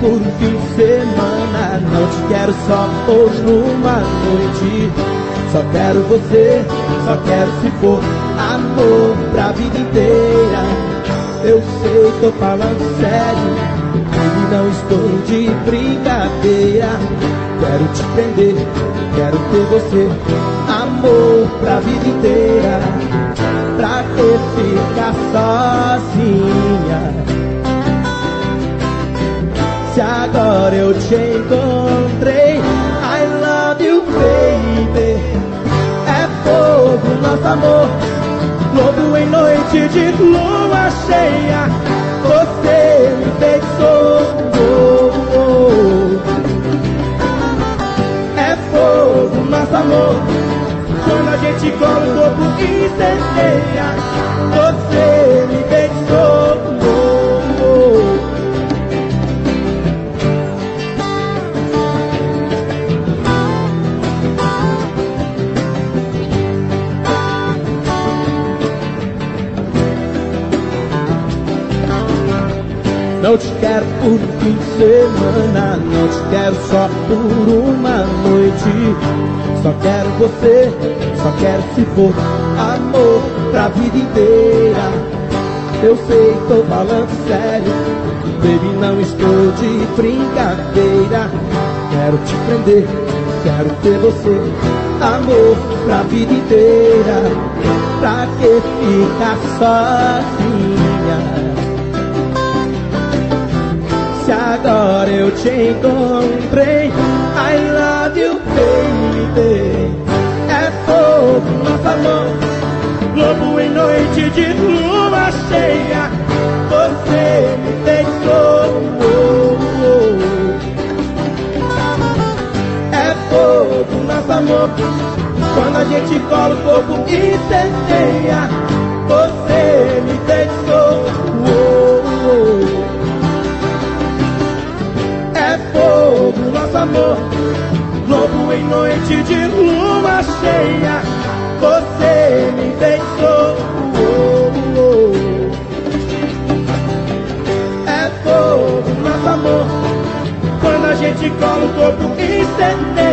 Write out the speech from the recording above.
por fim de semana, não te quero só por uma noite. Só quero você, só quero se for amor pra vida inteira. Eu sei, tô falando sério, e não estou de brincadeira. Quero te prender, quero ter você, amor pra vida inteira. Pra que ficar sozinha, se agora eu te encontrei? I love you, baby. É fogo nosso amor, lobo em noite de lua cheia. Você me enfeitiçou. É fogo nosso amor, quando a gente cola o corpo incendeia. Você me enfeitiçou. Não te quero por fim de semana, não te quero só por uma noite. Só quero você, só quero se for amor pra vida inteira. Eu sei, tô falando sério, baby, não estou de brincadeira. Quero te prender, quero ter você, amor pra vida inteira. Pra que ficar sozinha, se agora eu te encontrei? I love you, baby. É fogo nosso amor, lobo em noite de lua cheia. Você me deixou. É fogo nosso amor, quando a gente cola o corpo incendeia. Você me deixou. É fogo nosso amor, lobo em noite de lua cheia. Você me enfeitiçou. É fogo nosso amor, quando a gente cola o corpo incendeia.